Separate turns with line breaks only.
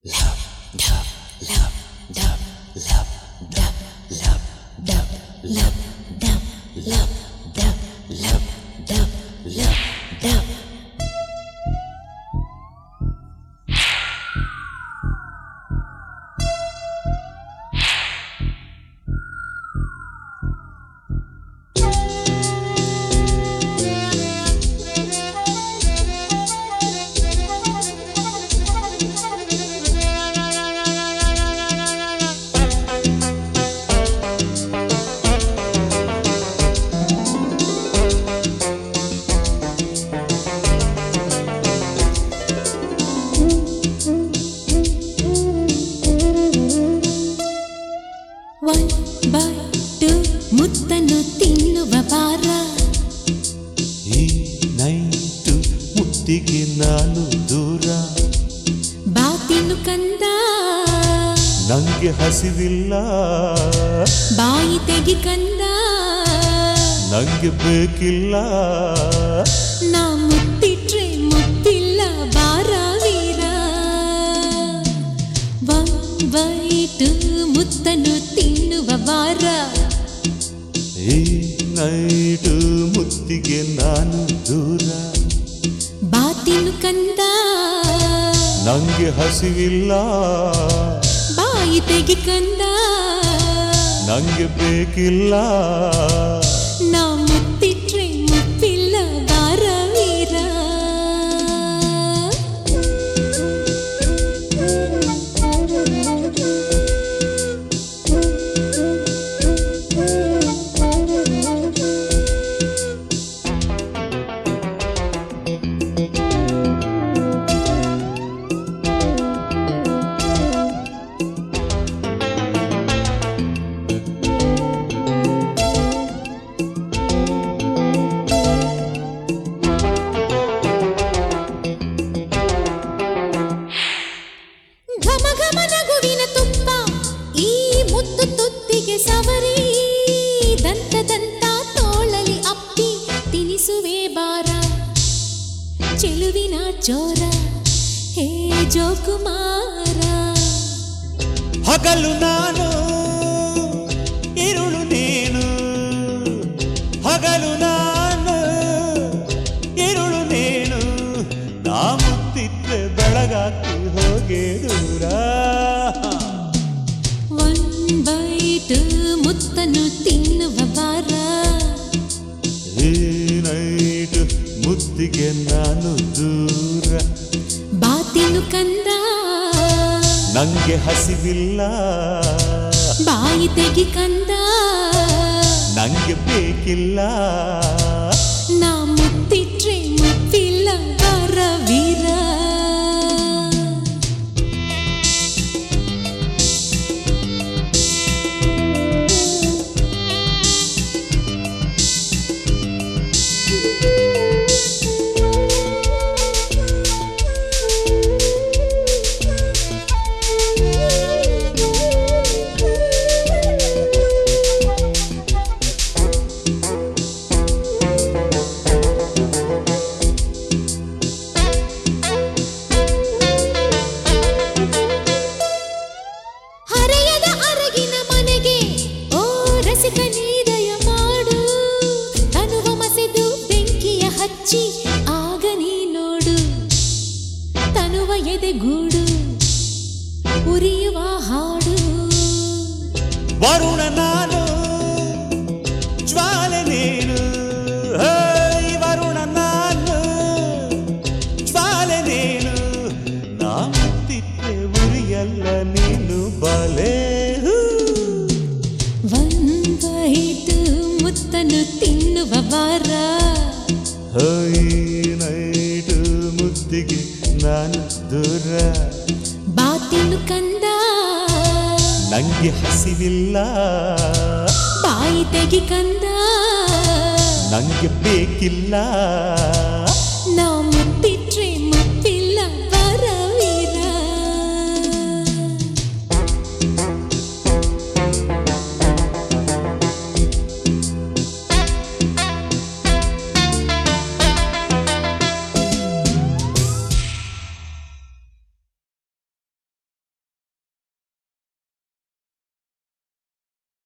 ಮುತ್ತನ್ನು ತಿನ್ನುವ ಬಾರ
ಈ ನೈಟು ಮುತ್ತಿಗೆ ನಾನು ದೂರ
ಬಾತಿನು ಕಂದ
ನಂಗೆ ಹಸಿವಿಲ್ಲ
ಬಾಯಿ ತೆಗಿ ಕಂದ
ನಂಗೆ ಬೇಕಿಲ್ಲ
ನಾ ಮುತ್ತಿಟ್ರೆ ಮುತ್ತಿಲ್ಲ ಬಾರ ವೀರ ಬೈಟು ಮುತ್ತನ್ನು ತಿನ್ನುವ ಬಾರ
ಈ ನೈಟು ಮುತ್ತಿಗೆ ನಾನು ದೂರ
ಬಾತಿನು ಕಂದ
ನಂಗೆ ಹಸಿವಿಲ್ಲ
ಬಾಯಿ ತೆಗಿ ಕಂದ
ನಂಗೆ ಬೇಕಿಲ್ಲ
ನಾ ಮುತ್ತಿಟ್ರೆ ಮುತ್ತಿಲ್ಲ ಬಾರ ವೀರ ಘಮ ಘಮ ನಗುವಿನ ತುಪ್ಪ ಈ ಮುತ್ತು ತುತ್ತಿಗೆ ಸವರಿ ದಂತ ದಂತ ತೋಳಲಿ ಅಪ್ಪಿ ತಿನಿಸುವೆ ಬಾರ ಚೆಲುವಿನ ಚೋರ ಹೇ ಜೋಕುಮಾರ
ಹಗಲು ನಾನು ಇರುಳು ನೀನು ಹಗಲು ನಾನು ಇರುಳು ನೀನು ನಾ ಮುತ್ತಿದ್ರೆ ಬೆಳಗಾಕಿ ಹೋಗೆ ದೂರ
ಬೈಟು ಮುತ್ತನ್ನು ತಿನ್ನುವ ಬಾರ
ಈ ನೈಟು ಮುತ್ತಿಗೆ ನಾನು ದೂರ
ಬಾತಿನು ಕಂದ
ನಂಗೆ ಹಸಿವಿಲ್ಲ
ಬಾಯಿ ತೆಗಿ ಕಂದ
ನಂಗೆ ಬೇಕಿಲ್ಲ
ನಾ ಮುತ್ತಿಟ್ರೆ ಮುತ್ತಿಲ್ಲ ಬಾರ ವೀರ ಹರೆಯದ ಅರಗಿನ ಮನೆಗೆ ಓ ರಸಿಕ ನೀದಯ ಮಾಡು ತನುವ ಮಸೆದು ಬೆಂಕಿಯ ಹಚ್ಚಿ ಆಗ ನೀ ನೋಡು ತನುವ ಎದೆಗೂಡು ಉರಿಯುವ ಹಾಡು
ವರುಣ ನಾನು ಜ್ವಾಲೆ ನೀನು ಹೇ ವರುಣ ನಾನು ಜ್ವಾಲೆ ನೀನು ನಾ ಮುತ್ತಿದ್ರೆ ಉರಿಯಲ್ಲ ನೀನು ಬಲೆ
ಒಂದೈಟು ಮುತ್ತನ್ನು ತಿನ್ನುವ ಬಾರ
ಈ ನೈಟು ಮುತ್ತಿಗೆ ನಾನು ದೂರ
ಬಾತಿನು ಕಂದ
ನಂಗೆ ಹಸಿವಿಲ್ಲ
ಬಾಯಿ ತೆಗಿ ಕಂದ
ನಂಗೆ ಬೇಕಿಲ್ಲ